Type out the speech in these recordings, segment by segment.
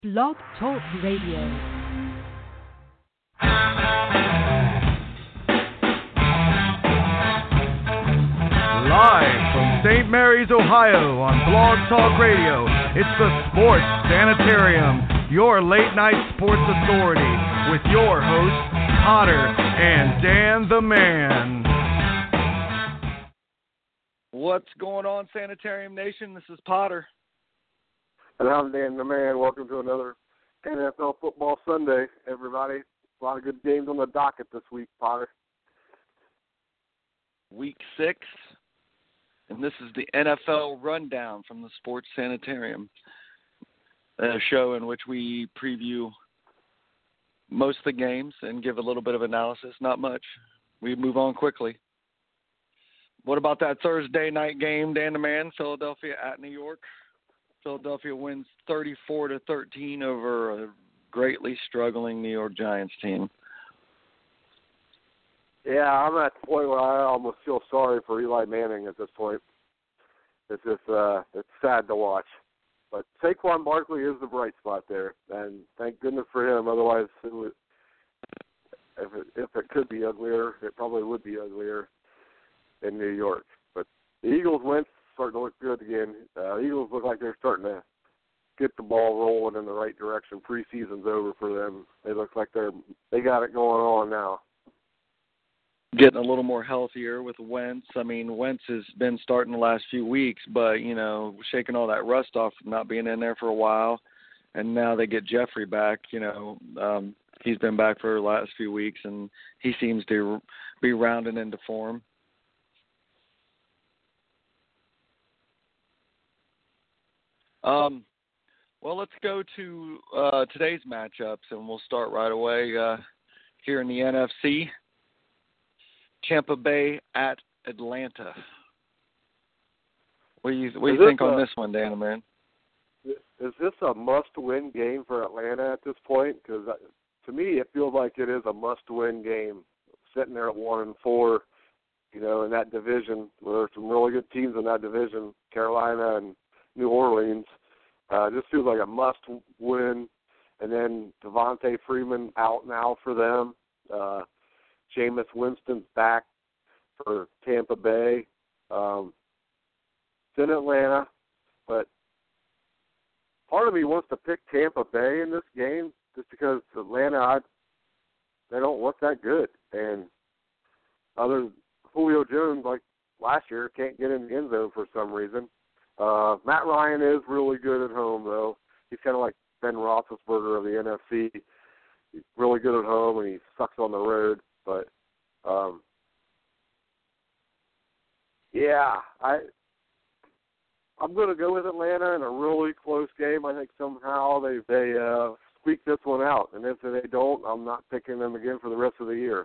Blog Talk Radio. Live from St. Mary's, Ohio on Blog Talk Radio, it's the Sports Sanitarium, your late-night sports authority, with your hosts, Potter and Dan the Man. What's going on, Sanitarium Nation? This is Potter. And I'm Dan the Man. Welcome to another NFL Football Sunday, everybody. A lot of good games on the docket this week, Potter. Week 6, and this is the NFL Rundown from the Sports Sanitarium, a show in which we preview most of the games and give a little bit of analysis, not much. We move on quickly. What about that Thursday night game, Dan the Man, Philadelphia at New York? Philadelphia wins 34-13 over a greatly struggling New York Giants team. Yeah, I'm at the point where I almost feel sorry for Eli Manning at this point. It's just it's sad to watch. But Saquon Barkley is the bright spot there, and thank goodness for him. Otherwise, if it could be uglier, it probably would be uglier in New York. But the Eagles went starting to look good again. Eagles look like they're starting to get the ball rolling in the right direction. Preseason's over for them. They look like they got it going on now. Getting a little more healthier with Wentz. I mean, Wentz has been starting the last few weeks, but, shaking all that rust off from not being in there for a while. And now they get Jeffrey back. He's been back for the last few weeks, and he seems to be rounding into form. Well, let's go to today's matchups, and we'll start right away here in the NFC. Tampa Bay at Atlanta. What do you think on this one, Dan, man? Is this a must-win game for Atlanta at this point? Because to me, it feels like it is a must-win game. Sitting there at 1-4, in that division, where there's some really good teams in that division, Carolina and New Orleans. Just feels like a must-win. And then Devontae Freeman out now for them. Jameis Winston's back for Tampa Bay. It's in Atlanta, but part of me wants to pick Tampa Bay in this game just because Atlanta, they don't look that good. And other Julio Jones, like last year, can't get in the end zone for some reason. Matt Ryan is really good at home, though. He's kind of like Ben Roethlisberger of the NFC. He's really good at home, and he sucks on the road. But, I'm going to go with Atlanta in a really close game. I think somehow they squeak this one out. And if they don't, I'm not picking them again for the rest of the year.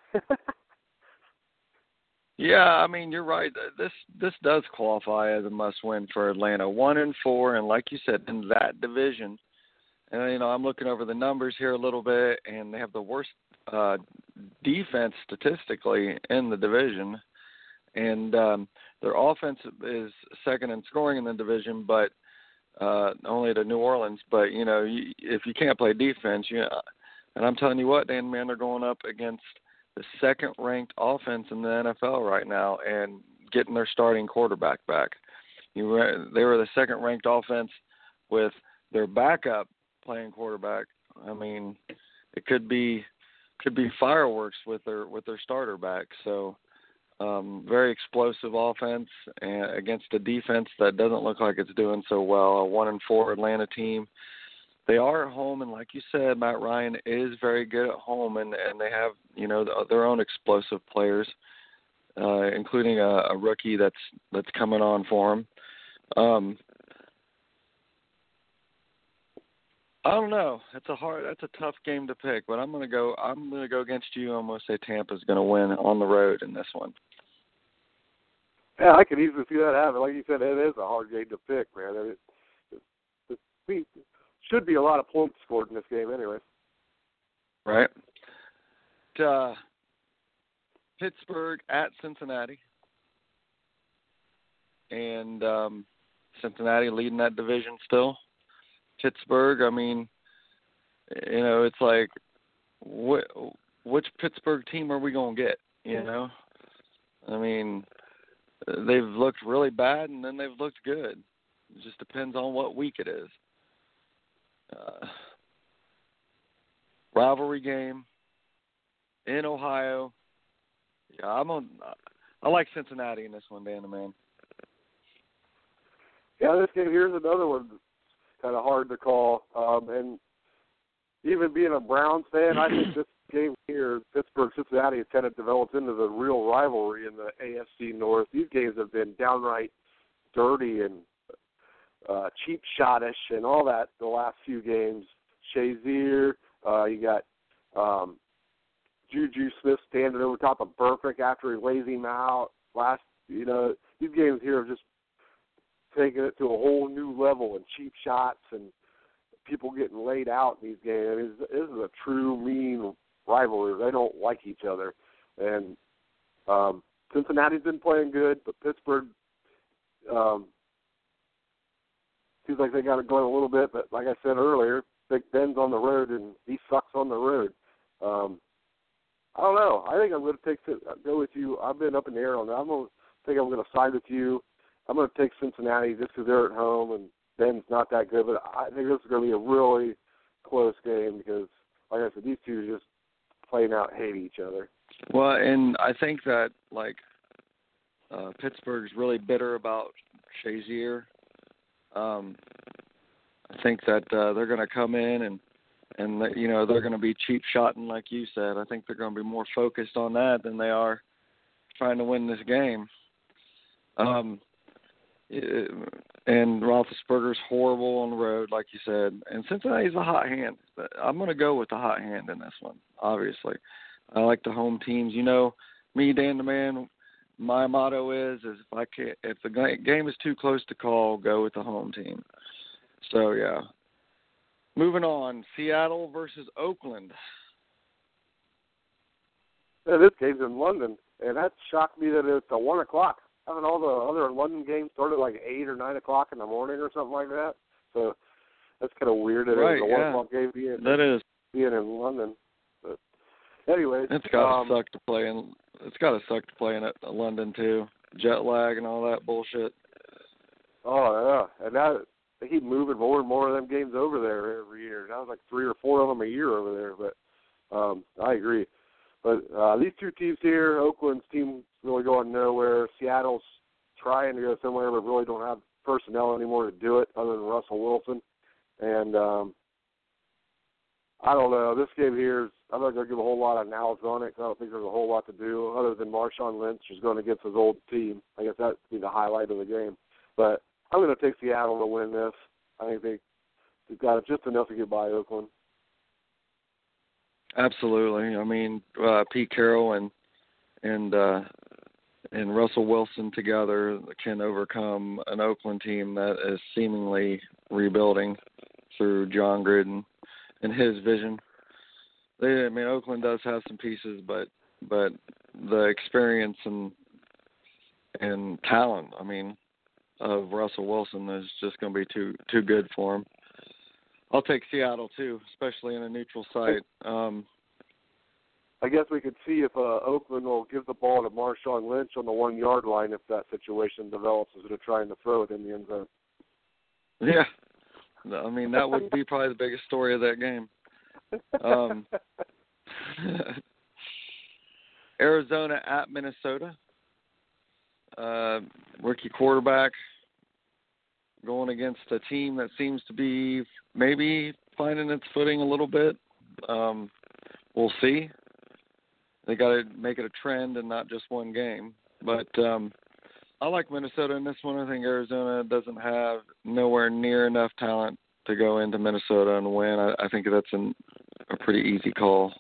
Yeah, I mean, you're right. This does qualify as a must-win for Atlanta. 1-4, and like you said, in that division. And, I'm looking over the numbers here a little bit, and they have the worst defense statistically in the division. And their offense is second in scoring in the division, but only to New Orleans. But, if you can't play defense, and I'm telling you what, Dan, man, they're going up against the second-ranked offense in the NFL right now and getting their starting quarterback back. They were the second-ranked offense with their backup playing quarterback. I mean, it could be fireworks with their starter back. So, very explosive offense and against a defense that doesn't look like it's doing so well. A 1-4 Atlanta team. They are at home, and like you said, Matt Ryan is very good at home, and they have their own explosive players, including a rookie that's coming on for him. I don't know. That's a tough game to pick, but I'm gonna go against you. I'm gonna say Tampa's gonna win on the road in this one. Yeah, I could easily see that happen. Like you said, it is a hard game to pick, man. It should be a lot of points scored in this game anyway. Right. Pittsburgh at Cincinnati. And Cincinnati leading that division still. Pittsburgh, I mean, you know, it's like, which Pittsburgh team are we going to get, you know? I mean, they've looked really bad, and then they've looked good. It just depends on what week it is. Rivalry game in Ohio. Yeah, I like Cincinnati in this one, Dan the Man. Yeah, this game here's another one that's kind of hard to call. And even being a Browns fan, I think this game here, Pittsburgh-Cincinnati, has kind of developed into the real rivalry in the AFC North. These games have been downright dirty and cheap shot-ish and all that the last few games. Shazier, you got Juju Smith standing over top of Burfict after he lays him out. These games here have just taken it to a whole new level and cheap shots and people getting laid out in these games. I mean, this is a true mean rivalry. They don't like each other. And Cincinnati's been playing good, but Pittsburgh seems like they got it going a little bit. But like I said earlier, Big Ben's on the road, and he sucks on the road. I don't know. I think I'm going to go with you. I've been up in the air on that. I'm going to side with you. I'm going to take Cincinnati just because they're at home and Ben's not that good. But I think this is going to be a really close game because, like I said, these two are just playing out, hate each other. Well, and I think that, like, Pittsburgh's really bitter about Shazier. I think that they're going to come in and you know, they're going to be cheap shotting, like you said. I think they're going to be more focused on that than they are trying to win this game. And Roethlisberger's horrible on the road, like you said. And Cincinnati's a hot hand. But I'm going to go with the hot hand in this one, obviously. I like the home teams. You know, me, Dan the Man, my motto is if the game is too close to call, go with the home team. So, yeah. Moving on, Seattle versus Oakland. Yeah, this game's in London, and that shocked me that it's at 1 o'clock. Haven't all the other London games started like 8 or 9 o'clock in the morning or something like that? So that's kind of weird that it was a 1 o'clock game being in London. But anyways, it's got to suck to play in. It's got to suck to play in London too. Jet lag and all that bullshit. Oh yeah, and that. They keep moving more and more of them games over there every year. That was like 3 or 4 of them a year over there. But I agree. But these two teams here, Oakland's team really going nowhere. Seattle's trying to go somewhere but really don't have personnel anymore to do it other than Russell Wilson. And I don't know. This game here, I'm not going to give a whole lot of analysis on it because I don't think there's a whole lot to do other than Marshawn Lynch is going against his old team. I guess that would be the highlight of the game. But I'm going to take Seattle to win this. I think they've got just enough to get by Oakland. Absolutely. I mean, Pete Carroll and Russell Wilson together can overcome an Oakland team that is seemingly rebuilding through John Gruden and his vision. Oakland does have some pieces, but the experience and talent, of Russell Wilson is just going to be too good for him. I'll take Seattle too, especially in a neutral site. I guess we could see if Oakland will give the ball to Marshawn Lynch on the 1 yard line if that situation develops instead of trying to throw it in the end zone. Yeah, that would be probably the biggest story of that game. Arizona at Minnesota. Rookie quarterback going against a team that seems to be maybe finding its footing a little bit. We'll see. They got to make it a trend and not just one game. But I like Minnesota in this one. I think Arizona doesn't have nowhere near enough talent to go into Minnesota and win. I think that's a pretty easy call.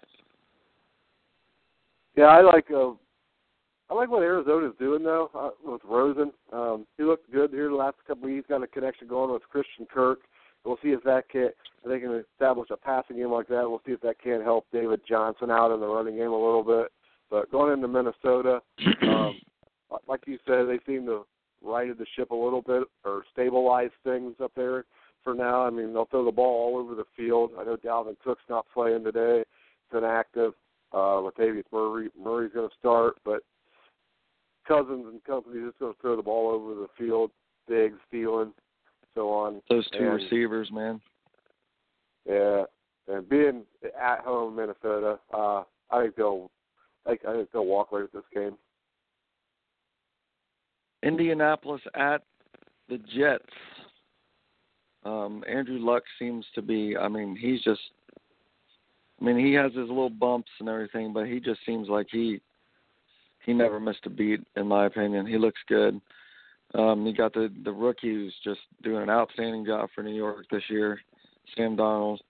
Yeah, I like what Arizona's doing, though, with Rosen. He looked good here the last couple of weeks. Got a connection going with Christian Kirk. We'll see if they can establish a passing game like that. We'll see if that can help David Johnson out in the running game a little bit. But going into Minnesota, like you said, they seem to righted the ship a little bit or stabilize things up there. for now. I mean, they'll throw the ball all over the field. I know Dalvin Cook's not playing today. It's inactive. Latavius Murray's going to start, but Cousins and company just going to throw the ball over the field. Diggs, Thielen, so on. Those two receivers, man. Yeah, and being at home Minnesota, I think they'll walk away with this game. Indianapolis at the Jets. Andrew Luck seems to be, he has his little bumps and everything, but he just seems like he never missed a beat, in my opinion. He looks good. You got the rookie who's just doing an outstanding job for New York this year, Sam Darnold.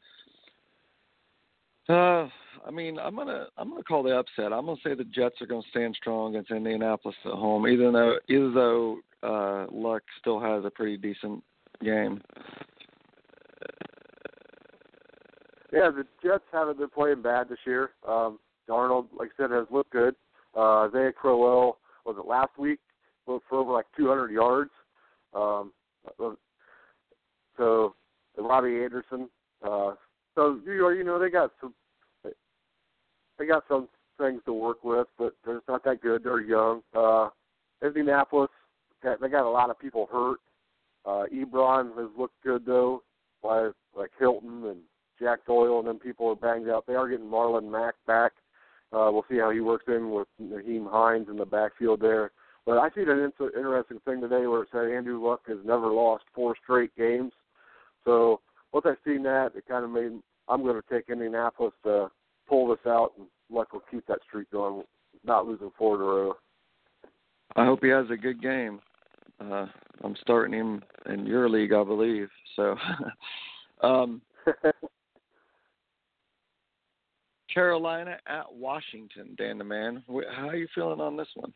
I'm gonna call the upset. I'm gonna say the Jets are gonna stand strong against Indianapolis at home, even though Luck still has a pretty decent game. Yeah, the Jets haven't been playing bad this year. Darnold, like I said, has looked good. Isaiah Crowell, was it last week? Went for over 200 yards. So Robbie Anderson. So they got some things to work with, but they're just not that good. They're young. Indianapolis, they got a lot of people hurt. Ebron has looked good though, like Hilton and Jack Doyle, and then people are banged up. They are getting Marlon Mack back. We'll see how he works in with Naheem Hines in the backfield there. But I see an interesting thing today where it said Andrew Luck has never lost 4 straight games. So once I've seen that, it kind of made I'm going to take Indianapolis to pull this out, and Luck will keep that streak going, not losing 4 in a row. I hope he has a good game. I'm starting him in your league, I believe. So, Carolina at Washington, Dan the Man. How are you feeling on this one?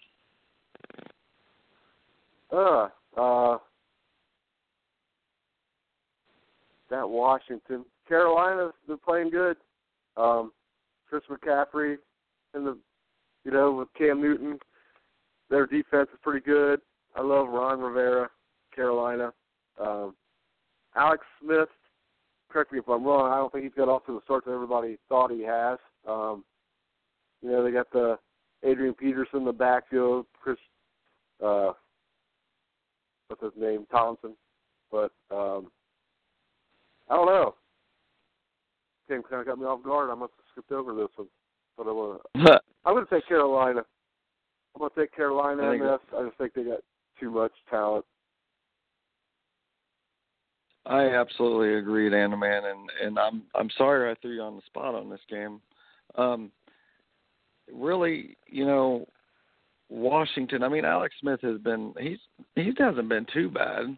That Washington. Carolina's been playing good. Chris McCaffrey and with Cam Newton, their defense is pretty good. I love Ron Rivera, Carolina. Alex Smith, correct me if I'm wrong, I don't think he's got off to the start that everybody thought he has. They got the Adrian Peterson in the backfield, Chris, what's his name, Thompson. But I don't know. Game kind of got me off guard. I must have skipped over this one. But I'm going to take Carolina. I'm going to take Carolina in this. I just think they got too much talent. I absolutely agree, Dan, man, and I'm sorry I threw you on the spot on this game. Really, Washington. Alex Smith has been he hasn't been too bad.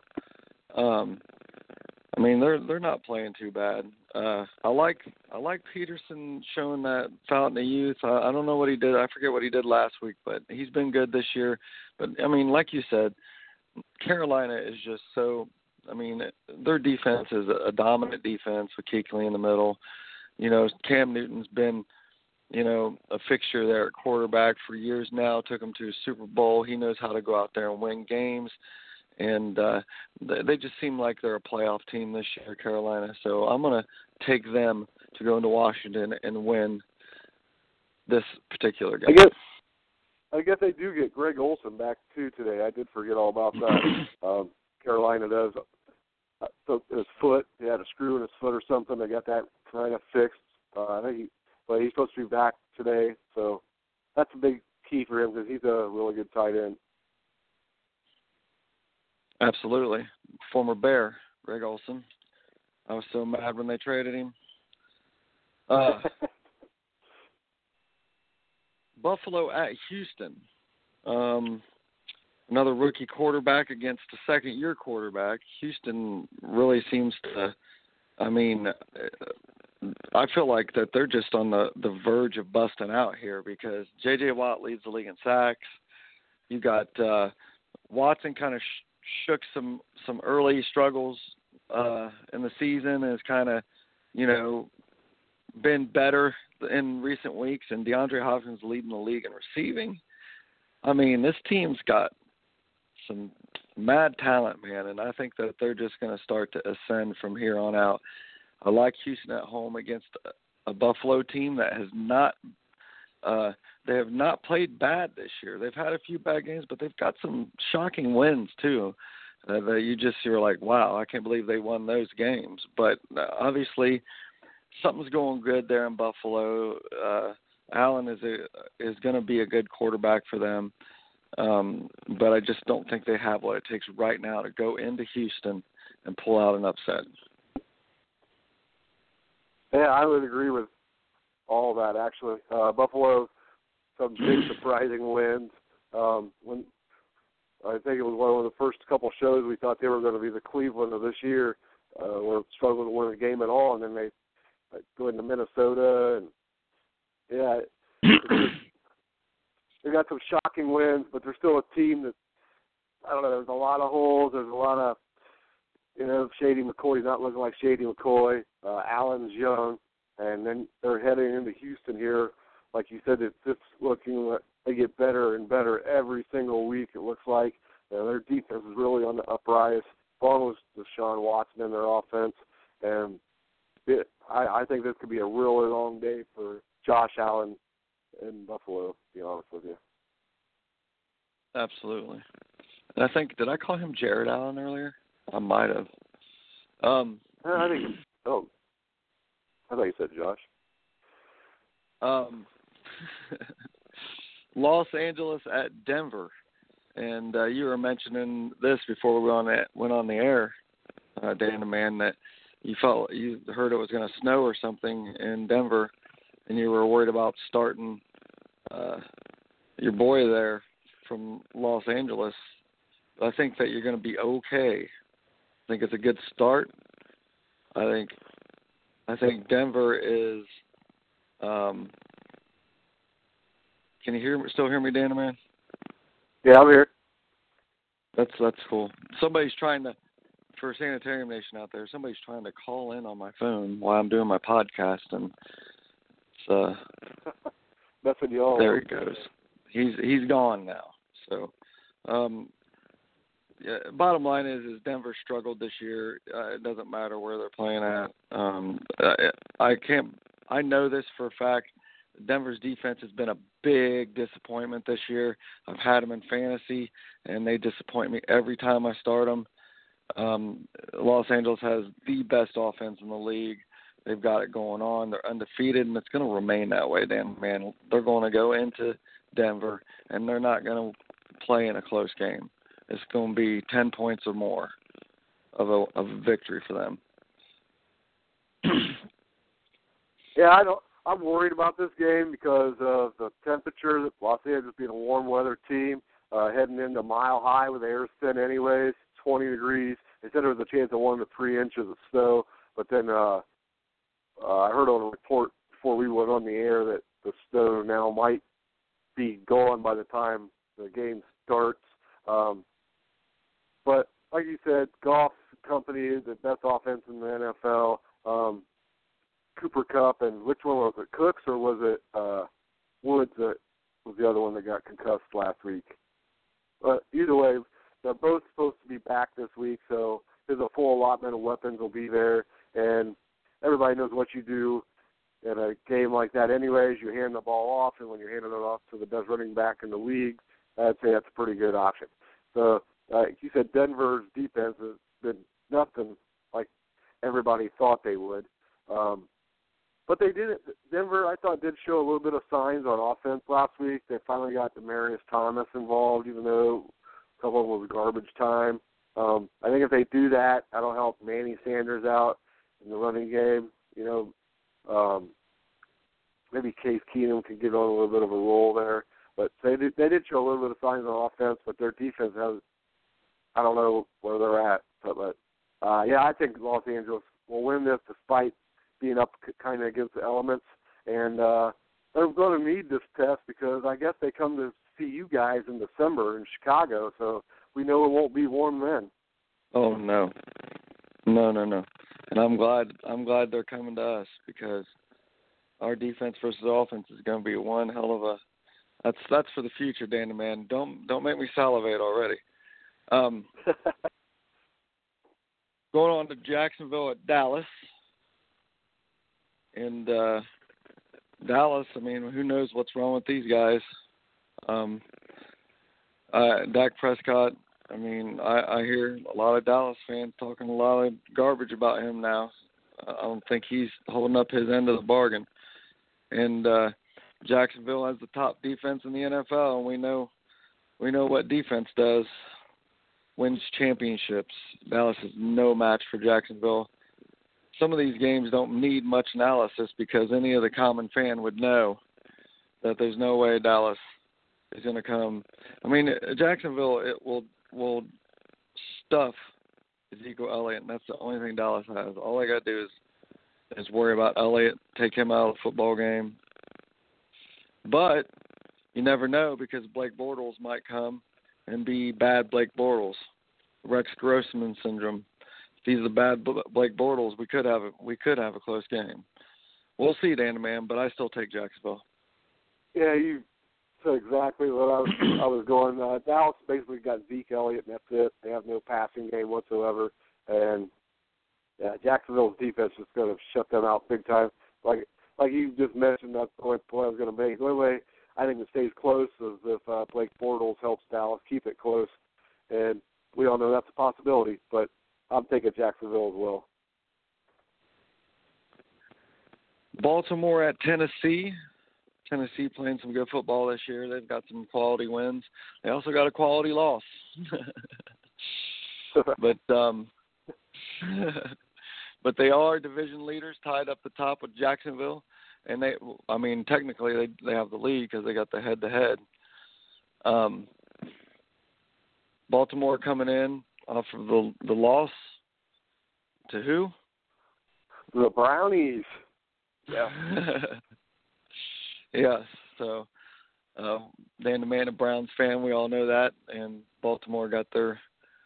They're not playing too bad. I like Peterson showing that fountain of youth. I don't know what he did. I forget what he did last week, but he's been good this year. But like you said, Carolina is just so. Their defense is a dominant defense with Kuechly in the middle. Cam Newton's been, a fixture there at quarterback for years now. Took him to a Super Bowl. He knows how to go out there and win games. And they just seem like they're a playoff team this year, Carolina. So I'm going to take them to go into Washington and win this particular game. I guess they do get Greg Olsen back, too, today. I did forget all about that. Carolina does. So his foot, he had a screw in his foot or something. They got that kind of fixed. But he's supposed to be back today. So that's a big key for him because he's a really good tight end. Absolutely. Former Bear, Greg Olsen. I was so mad when they traded him. Buffalo at Houston. Another rookie quarterback against a second-year quarterback. Houston really seems to, I feel like that they're just on the verge of busting out here because J.J. Watt leads the league in sacks. You got Watson kind of shook some early struggles in the season and has kind of, been better in recent weeks, and DeAndre Hopkins leading the league in receiving. This team's got some mad talent, man, and I think that they're just going to start to ascend from here on out. I like Houston at home against a Buffalo team that has not they have not played bad this year. They've had a few bad games, but they've got some shocking wins too. That you're like, wow, I can't believe they won those games. But obviously, something's going good there in Buffalo. Allen is going to be a good quarterback for them, but I just don't think they have what it takes right now to go into Houston and pull out an upset. Yeah, I would agree with all that, actually. Buffalo, some big surprising wins. When I think it was one of the first couple shows we thought they were going to be the Cleveland of this year. We're struggling to win a game at all, and then they go into Minnesota, and yeah, they got some shocking wins, but they're still a team that, I don't know, there's a lot of holes. There's a lot of, Shady McCoy's not looking like Shady McCoy. Allen's young, and then they're heading into Houston here. Like you said, it's looking like they get better and better every single week, it looks like. Their defense is really on the uprise, along with Deshaun Watson in their offense. And I think this could be a really long day for Josh Allen in Buffalo, to be honest with you. Absolutely. And I think, did I call him Jared Allen earlier? I might have. I thought you said Josh. Los Angeles at Denver, and you were mentioning this before we went on the air, Dan the Man, that you heard it was going to snow or something in Denver, and you were worried about starting your boy there from Los Angeles. I think that you're going to be okay. I think it's a good start. I think Denver is. Can you still hear me, Dan, man? Yeah, I'm here. That's cool. Somebody's trying to, for Sanitarium Nation out there, somebody's trying to call in on my phone while I'm doing my podcast, and it's that's what you all. There he goes. He's gone now. So, yeah. Bottom line is Denver struggled this year. It doesn't matter where they're playing at. I know this for a fact. Denver's defense has been a big disappointment this year. I've had them in fantasy, and they disappoint me every time I start them. Los Angeles has the best offense in the league. They've got it going on. They're undefeated, and it's going to remain that way, Dan. Man, they're going to go into Denver, and they're not going to play in a close game. It's going to be 10 points or more of a victory for them. Yeah, I'm worried about this game because of the temperature. Los Angeles being a warm weather team, heading into Mile High with the air thin anyways, 20 degrees. They said there was a chance of 1 to 3 inches of snow, but then I heard on a report before we went on the air that the snow now might be gone by the time the game starts. But like you said, Goff company is the best offense in the NFL. Cooper Kupp, and which one was it, Cooks, or was it Woods that was the other one that got concussed last week? But either way, they're both supposed to be back this week, so there's a full allotment of weapons will be there, and everybody knows what you do in a game like that anyways. You hand the ball off, and when you're handing it off to the best running back in the league, I'd say that's a pretty good option. So, like you said, Denver's defense has been nothing like everybody thought they would. But they did. Denver, I thought, did show a little bit of signs on offense last week. They finally got Demaryius Thomas involved, even though a couple of them was garbage time. I think if they do that, that'll help Manny Sanders out in the running game. Maybe Case Keenum could get on a little bit of a roll there. But they did show a little bit of signs on offense, but their defense has, I don't know where they're at. But I think Los Angeles will win this despite being up kind of against the elements, and they're going to need this test because I guess they come to see you guys in December in Chicago, so we know it won't be warm then. Oh no. And I'm glad they're coming to us because our defense versus offense is going to be one hell of a. That's for the future, Dan the Man. Don't make me salivate already. Going on to Jacksonville at Dallas. And Dallas, I mean, who knows what's wrong with these guys. Dak Prescott, I mean, I hear a lot of Dallas fans talking a lot of garbage about him now. I don't think he's holding up his end of the bargain. And Jacksonville has the top defense in the NFL, and we know what defense does. Wins championships. Dallas is no match for Jacksonville. Some of these games don't need much analysis because any of the common fan would know that there's no way Dallas is going to come. I mean, Jacksonville, it will stuff Ezekiel Elliott, and that's the only thing Dallas has. All they got to do is worry about Elliott, take him out of the football game. But you never know because Blake Bortles might come and be bad Blake Bortles, Rex Grossman syndrome. If he's a bad Blake Bortles, we could have a close game. We'll see, Dan Man, but I still take Jacksonville. Yeah, you said exactly what I was going. Dallas basically got Zeke Elliott, and that's it. They have no passing game whatsoever, and Jacksonville's defense is going to shut them out big time. Like you just mentioned, that's the only point I was going to make. The only way I think it stays close is if Blake Bortles helps Dallas keep it close, and we all know that's a possibility, but I'm taking Jacksonville as well. Baltimore at Tennessee. Tennessee playing some good football this year. They've got some quality wins. They also got a quality loss. But they are division leaders, tied up the top with Jacksonville. And technically they have the lead because they got the head-to-head. Baltimore coming in off of the loss to who? The Brownies. Yeah. Yes. So, Dan the Man, a Browns fan, we all know that. And Baltimore got their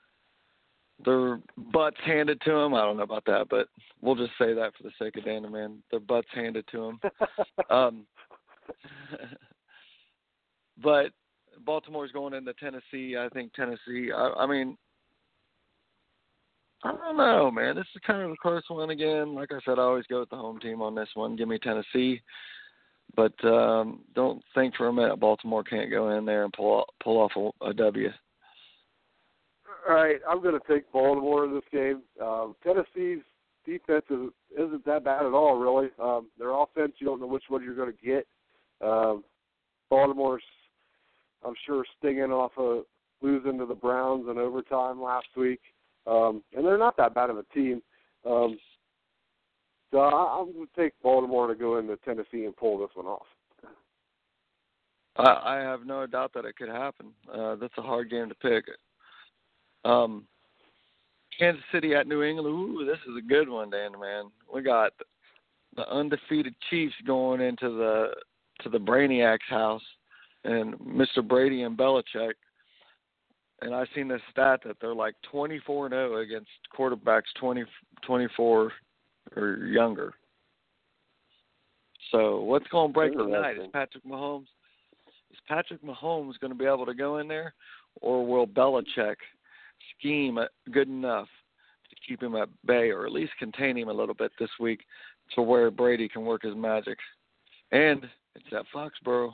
butts handed to them. I don't know about that, but we'll just say that for the sake of Dan the Man. Their butts handed to them. But Baltimore's going into Tennessee. I think Tennessee, I mean, I don't know, man. This is kind of a close one again. Like I said, I always go with the home team on this one. Give me Tennessee. But don't think for a minute Baltimore can't go in there and pull off a W. All right, I'm going to take Baltimore in this game. Tennessee's defense isn't that bad at all, really. Their offense, you don't know which one you're going to get. Baltimore's, I'm sure, stinging off of losing to the Browns in overtime last week. And they're not that bad of a team. So I'm going to take Baltimore to go into Tennessee and pull this one off. I have no doubt that it could happen. That's a hard game to pick. Kansas City at New England. Ooh, this is a good one, Dan, man. We got the undefeated Chiefs going into the Brainiac's house, and Mr. Brady and Belichick. And I've seen this stat that they're like 24-0 against quarterbacks 24 or younger. So what's going to break tonight? Is Patrick Mahomes going to be able to go in there, or will Belichick scheme good enough to keep him at bay, or at least contain him a little bit this week to where Brady can work his magic? And it's at Foxborough.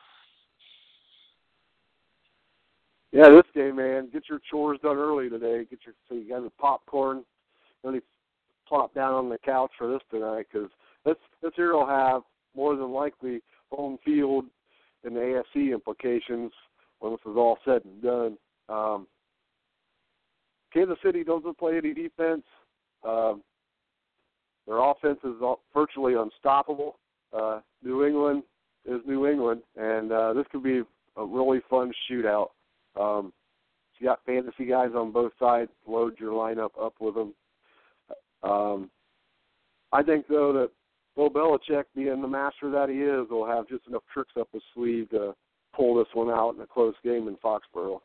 Yeah, this game, man. Get your chores done early today. So you got the popcorn. Really plop down on the couch for this tonight, because this here will have more than likely home field and the AFC implications when this is all said and done. Kansas City doesn't play any defense. Their offense is virtually unstoppable. New England is New England, and this could be a really fun shootout. You got fantasy guys on both sides. Load your lineup up with them. I think, though, that Bill Belichick, being the master that he is, will have just enough tricks up his sleeve to pull this one out in a close game in Foxborough.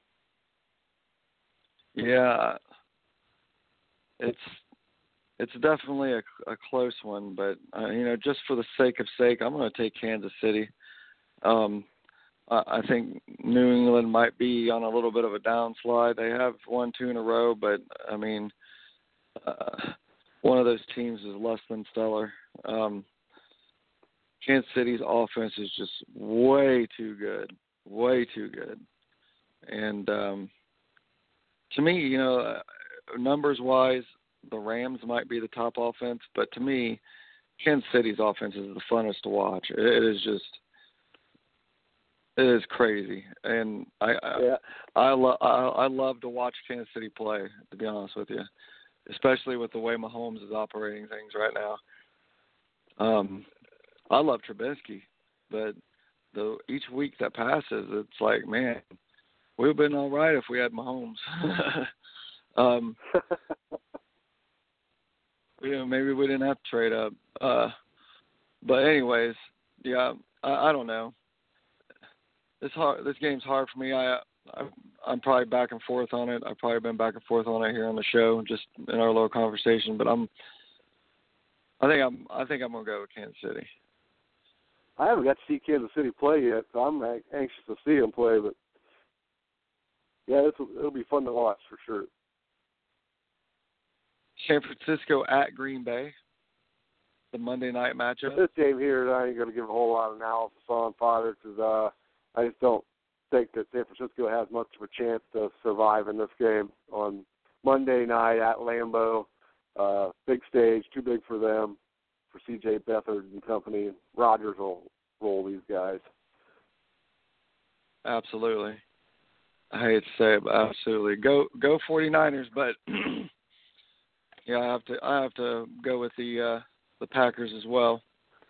Yeah, it's definitely a close one, but just for the sake of I'm going to take Kansas City. I think New England might be on a little bit of a downslide. They have won 2 in a row, but I mean, one of those teams is less than stellar. Kansas City's offense is just way too good. And to me, you know, numbers-wise, the Rams might be the top offense, but to me, Kansas City's offense is the funnest to watch. It is crazy, and I love to watch Kansas City play, to be honest with you, especially with the way Mahomes is operating things right now. I love Trubisky, but each week that passes, it's like, man, we'd have been all right if we had Mahomes. You know, maybe we didn't have to trade up. But anyways, yeah, I don't know. This game's hard for me. I'm probably back and forth on it. I've probably been back and forth on it here on the show, just in our little conversation. But I think I'm gonna go with Kansas City. I haven't got to see Kansas City play yet, so I'm anxious to see them play. But yeah, it'll be fun to watch for sure. San Francisco at Green Bay, the Monday night matchup. This game here, I ain't going to give a whole lot of analysis on, Father, because I just don't think that San Francisco has much of a chance to survive in this game on Monday night at Lambeau. Big stage, too big for them, for C.J. Beathard and company. Rodgers will roll these guys. Absolutely. I hate to say it, but absolutely. Go 49ers, but yeah, I have to go with the Packers as well.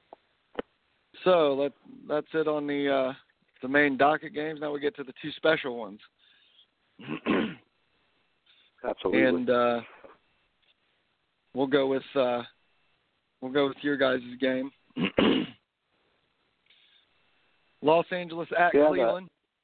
So that's it on the main docket games. Now we get to the 2 special ones. Absolutely. And we'll go with your guys' game. Los Angeles at Cleveland.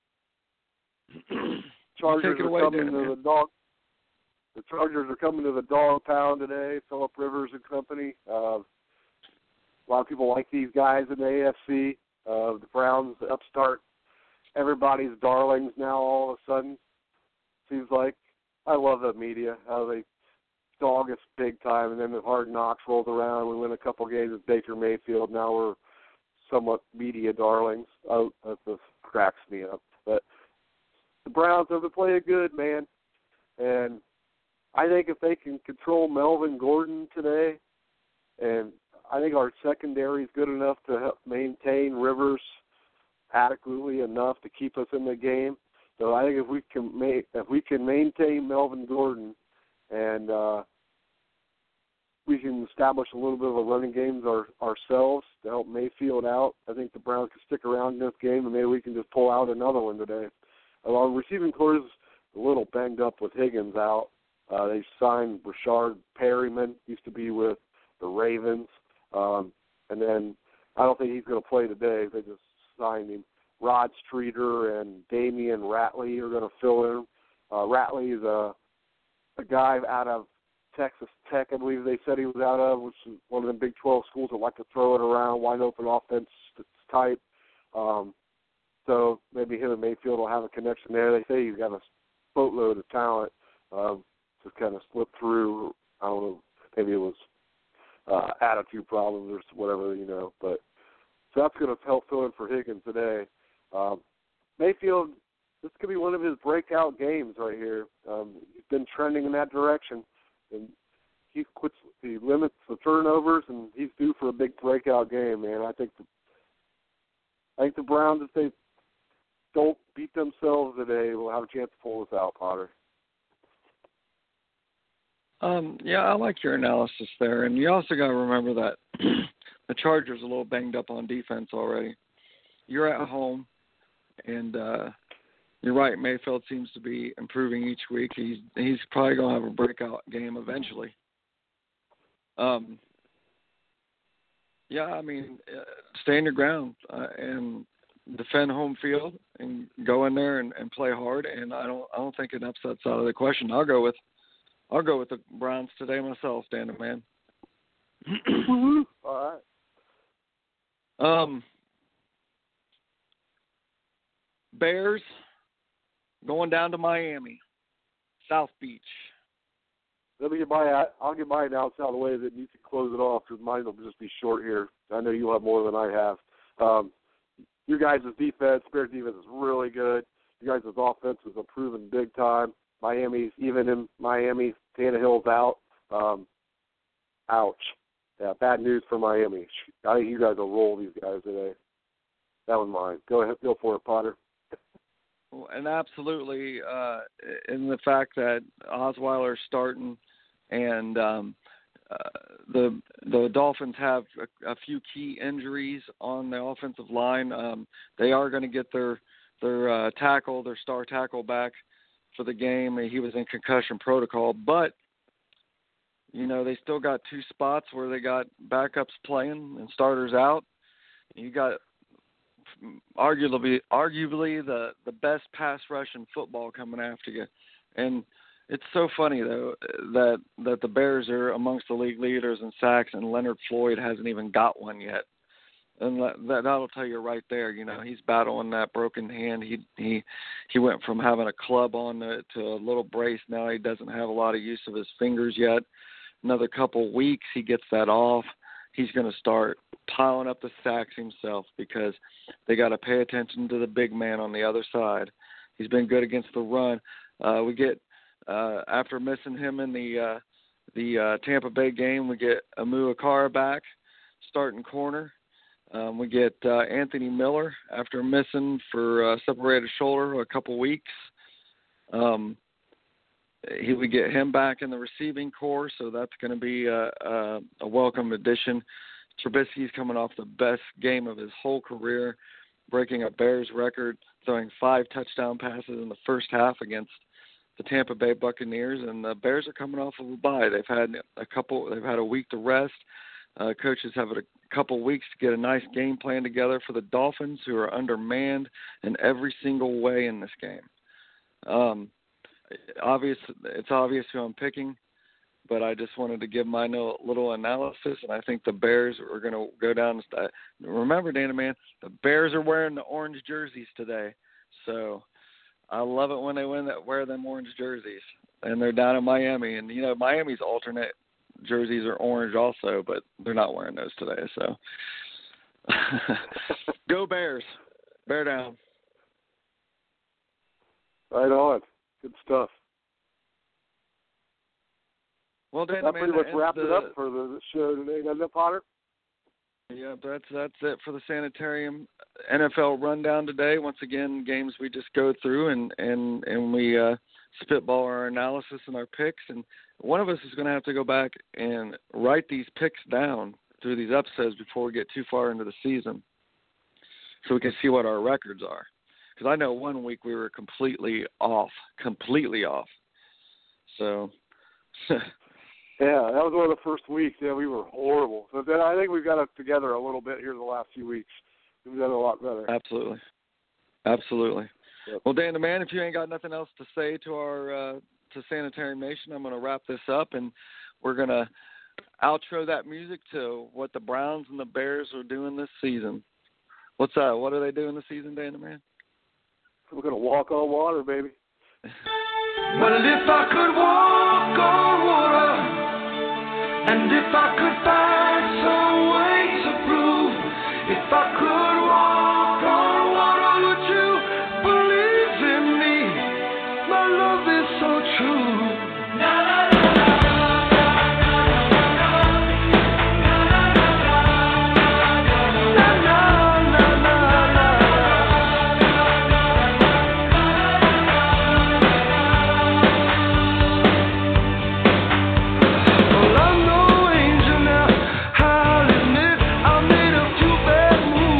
Chargers Take it away, are coming Dan, to the dog. The Chargers are coming to the dog pound today. Phillip Rivers and company. A lot of people like these guys in the AFC. The Browns, the upstart, everybody's darlings now. All of a sudden, seems like. I love the media, how they dog us big time, and then the Hard Knocks rolled around. We win a couple games with Baker Mayfield. Now we're somewhat media darlings. Oh, that just cracks me up. But the Browns have been playing good, man. And I think if they can control Melvin Gordon today, and I think our secondary is good enough to help maintain Rivers adequately enough to keep us in the game. So I think if we can maintain Melvin Gordon and we can establish a little bit of a running game ourselves to help Mayfield out, I think the Browns can stick around in this game, and maybe we can just pull out another one today. Our receiving corps is a little banged up with Higgins out. They signed Rashard Perryman, used to be with the Ravens. And then I don't think he's going to play today. They just signed him. Rod Streeter and Damian Ratley are going to fill in. Ratley is a guy out of Texas Tech, I believe they said he was out of, which is one of the Big 12 schools that like to throw it around, wide open offense type. So maybe him and Mayfield will have a connection there. They say he's got a boatload of talent. Just kind of slipped through. I don't know. Maybe it was attitude problems or whatever, But so that's going to help fill in for Higgins today. Mayfield, this could be one of his breakout games right here. He's been trending in that direction, and he limits the turnovers, and he's due for a big breakout game, man. I think the Browns, if they don't beat themselves today, will have a chance to pull this out, Potter. Yeah, I like your analysis there, and you also got to remember that the Chargers are a little banged up on defense already. You're at home, and you're right. Mayfield seems to be improving each week. He's probably going to have a breakout game eventually. Yeah, I mean, stand your ground and defend home field and go in there and play hard. And I don't think an upset's out of the question. I'll go with the Browns today myself, Dan, man. All right. Bears going down to Miami, South Beach. I'll get my announce out of the way, that you can close it off, because mine will just be short here. I know you'll have more than I have. You guys' defense, Bears defense, is really good. You guys' offense is improving big time. Miami's even in Miami. Tannehill's out. Ouch. Yeah, bad news for Miami. I think you guys will roll these guys today. That was mine. Go ahead, go for it, Potter. And absolutely, in the fact that Osweiler's starting, and the Dolphins have a few key injuries on the offensive line. They are going to get their tackle, their star tackle, back for the game. He was in concussion protocol, but they still got two spots where they got backups playing and starters out. You got arguably the best pass rush in football coming after you. And it's so funny, though, that the Bears are amongst the league leaders in sacks, and Leonard Floyd hasn't even got one yet. And that'll tell you right there. He's battling that broken hand. He went from having a club on to a little brace. Now he doesn't have a lot of use of his fingers yet. Another couple weeks, he gets that off. He's going to start piling up the sacks himself, because they got to pay attention to the big man on the other side. He's been good against the run. We get after missing him in the Tampa Bay game, we get Amu Akara back, starting corner. We get Anthony Miller after missing for a separated shoulder a couple weeks. We get him back in the receiving corps, so that's going to be a welcome addition. Trubisky's coming off the best game of his whole career, breaking a Bears record, throwing 5 touchdown passes in the first half against the Tampa Bay Buccaneers, and the Bears are coming off of a bye. They've had a week to rest. Coaches have a couple weeks to get a nice game plan together for the Dolphins, who are undermanned in every single way in this game. It's obvious who I'm picking, but I just wanted to give my little analysis, and I think the Bears are going to go down. Remember, Dana, man, the Bears are wearing the orange jerseys today, so I love it when they wear them orange jerseys, and they're down in Miami, and Miami's alternate jerseys are orange also, but they're not wearing those today. So go Bears, bear down. Right on. Good stuff. Well, Dan, that pretty much wrapped it up for the show today, doesn't it, Potter? Yeah, that's it for the Sanitarium NFL rundown today. Once again, games we just go through and we spitball our analysis and our picks. And one of us is going to have to go back and write these picks down through these episodes before we get too far into the season, so we can see what our records are. Because I know one week we were completely off. So, yeah, that was one of the first weeks. Yeah, we were horrible. So then I think we've got it together a little bit here in the last few weeks. We've done a lot better. Absolutely. Yep. Well, Dan the Man, if you ain't got nothing else to say to our to Sanitarium Nation, I'm going to wrap this up, and we're going to outro that music to what the Browns and the Bears are doing this season. What's that? What are they doing this season, Dan the Man? We're going to walk on water, baby. Well, if I could walk on water, and if I could find some